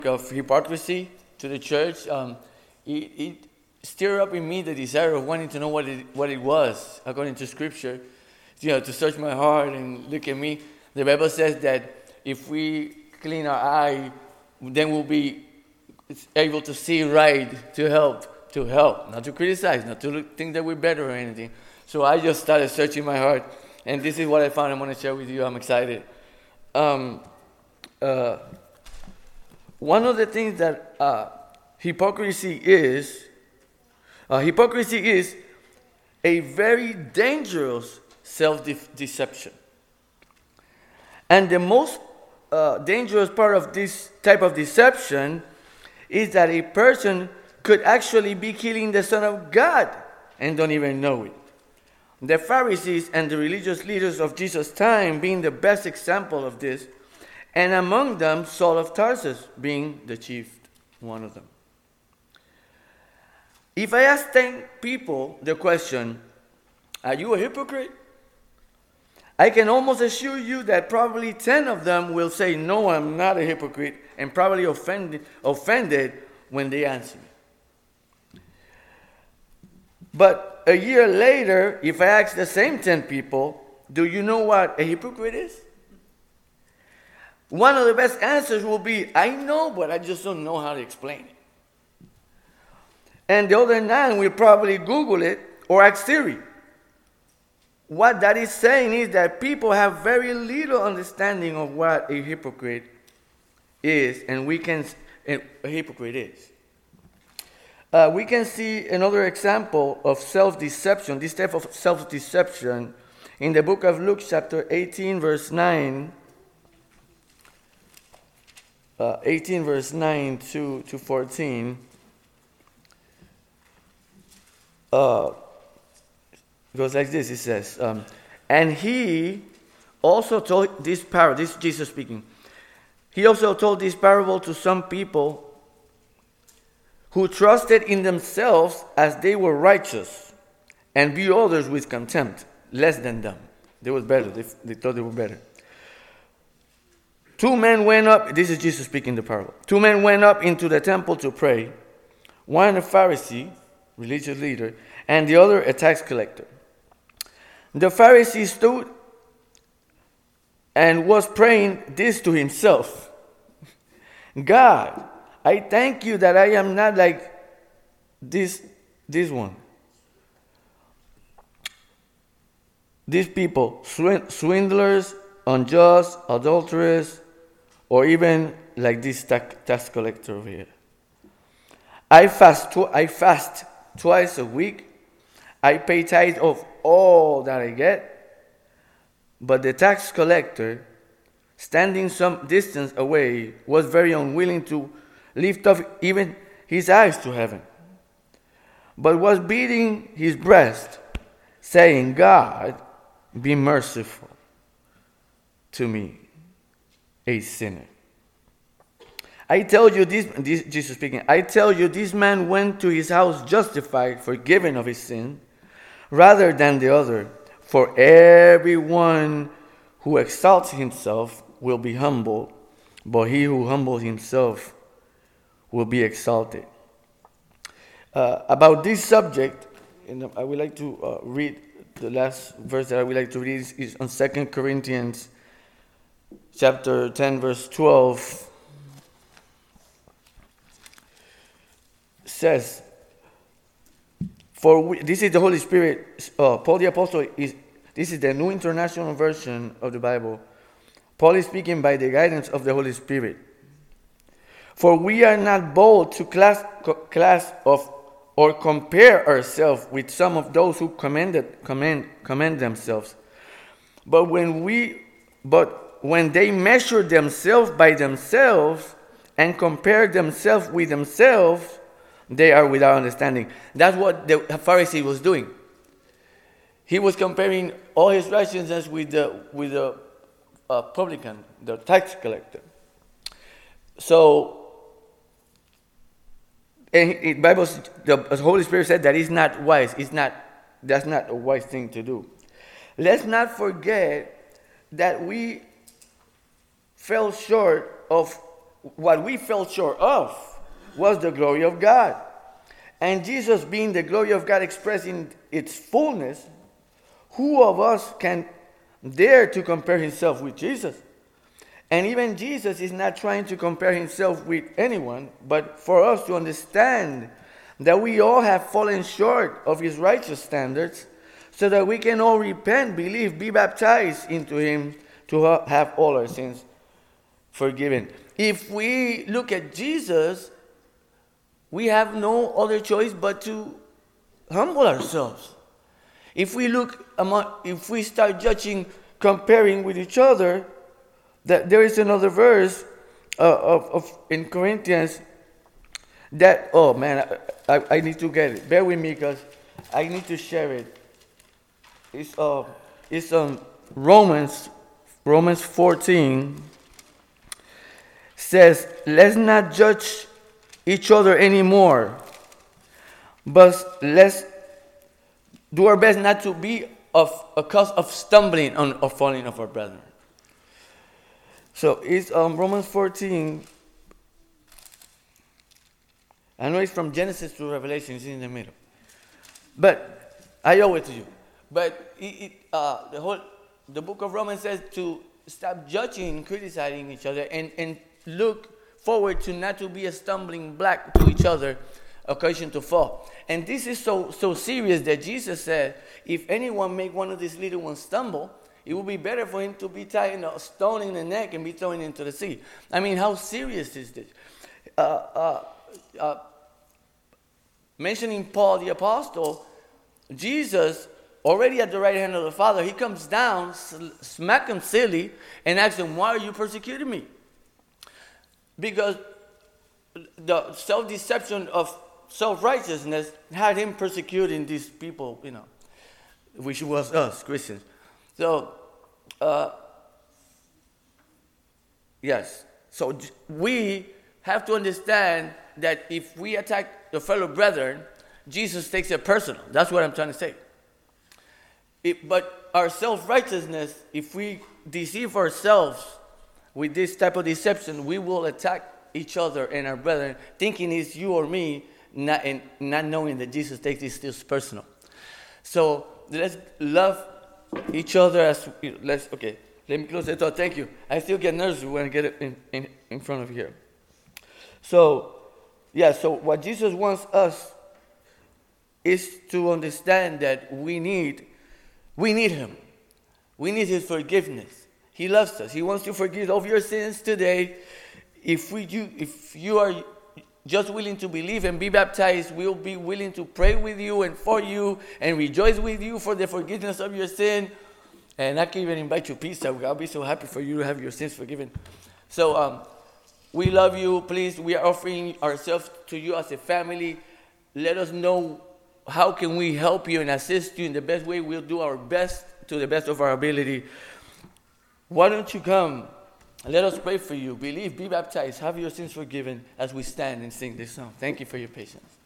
of hypocrisy to the church, it stirred up in me the desire of wanting to know what it was, according to Scripture. To search my heart and look at me. The Bible says that if we clean our eye, then we'll be able to see right, to help, not to criticize, not to think that we're better or anything. So I just started searching my heart, and this is what I found. I'm going to share with you. I'm excited. One of the things that hypocrisy is a very dangerous self-deception. And the most dangerous part of this type of deception is that a person could actually be killing the Son of God and don't even know it. The Pharisees and the religious leaders of Jesus' time being the best example of this, and among them Saul of Tarsus being the chief one of them. If I ask 10 people the question, are you a hypocrite? I can almost assure you that probably 10 of them will say, no, I'm not a hypocrite, and probably offended when they answer me. But a year later, if I ask the same 10 people, do you know what a hypocrite is? One of the best answers will be, I know, but I just don't know how to explain it. And the other 9 will probably Google it or ask Siri. What that is saying is that people have very little understanding of what a hypocrite is, and a hypocrite is. We can see another example of self-deception, this type of self-deception, in the book of Luke, chapter 18, verse 9. 18, verse 9 to 14. It goes like this, it says, and he also told this parable, this is Jesus speaking, he also told this parable to some people who trusted in themselves as they were righteous and viewed others with contempt, less than them. They were better, they thought they were better. 2 men went up, this is Jesus speaking the parable. 2 men went up into the temple to pray, one a Pharisee, religious leader, and the other a tax collector. The Pharisee stood and was praying this to himself. God, I thank you that I am not like this one. These people, swindlers, unjust, adulterers, or even like this tax collector over here. I fast twice a week. I pay tithe of all that I get. But the tax collector, standing some distance away, was very unwilling to lift up even his eyes to heaven, but was beating his breast, saying, God, be merciful to me, a sinner. I tell you this, Jesus speaking, I tell you, this man went to his house justified, forgiven of his sin, rather than the other. For everyone who exalts himself will be humbled, but he who humbles himself will be exalted. About this subject, and I would like to read the last verse that I would like to read is on 2 Corinthians chapter 10, verse 12. Says, this is the Holy Spirit. Paul the Apostle this is the New International Version of the Bible. Paul is speaking by the guidance of the Holy Spirit. For we are not bold to class of or compare ourselves with some of those who commend themselves. But when they measure themselves by themselves and compare themselves with themselves, they are without understanding. That's what the Pharisee was doing. He was comparing all his righteousness with the publican, the tax collector. So, and the Holy Spirit said that it's not wise. That's not a wise thing to do. Let's not forget that we fell short of what we fell short of was the glory of God. And Jesus being the glory of God expressed in its fullness, who of us can dare to compare himself with Jesus? And even Jesus is not trying to compare himself with anyone, but for us to understand that we all have fallen short of his righteous standards, so that we can all repent, believe, be baptized into him to have all our sins forgiven. If we look at Jesus, we have no other choice but to humble ourselves. If we start judging, comparing with each other, that there is another verse in Corinthians that, oh man, I need to get it. Bear with me because I need to share it. It's Romans 14 says, let's not judge each other anymore, but let's do our best not to be of a cause of stumbling or falling of our brethren. So it's Romans 14. I know it's from Genesis to Revelation. It's in the middle. But I owe it to you. But the book of Romans says to stop judging and criticizing each other and look forward to not to be a stumbling block to each other, occasion to fall. And this is so serious that Jesus said, if anyone make one of these little ones stumble, it would be better for him to be tied a stone in the neck and be thrown into the sea. I mean, how serious is this? Mentioning Paul the Apostle, Jesus, already at the right hand of the Father, he comes down, smack him silly, and asks him, why are you persecuting me? Because the self-deception of self-righteousness had him persecuting these people, which was us, Christians. So, yes. So we have to understand that if we attack the fellow brethren, Jesus takes it personal. That's what I'm trying to say. But our self-righteousness, if we deceive ourselves with this type of deception, we will attack each other and our brethren, thinking it's you or me, not knowing that Jesus takes this still personal. So let's love each other okay. Let me close the thought. Thank you. I still get nervous when I get it in front of here. So, so what Jesus wants us is to understand that we need him. We need his forgiveness. He loves us. He wants to forgive all of your sins today. If you are just willing to believe and be baptized, we'll be willing to pray with you and for you and rejoice with you for the forgiveness of your sin. And I can even invite you pizza. I'll be so happy for you to have your sins forgiven. So we love you. Please, we are offering ourselves to you as a family. Let us know how can we help you and assist you in the best way. We'll do our best to the best of our ability. Why don't you come? Let us pray for you. Believe, be baptized, have your sins forgiven as we stand and sing this song. Thank you for your patience.